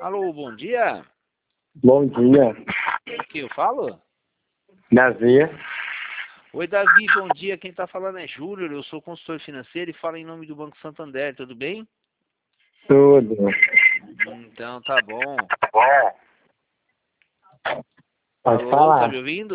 Alô, bom dia. Bom dia. Com quem eu falo? Davi. Oi, Davi, bom dia. Quem está falando é Júlio, eu sou consultor financeiro e falo em nome do Banco Santander, tudo bem? Tudo. Então, tá bom. Pode Alô, tá falar. me ouvindo?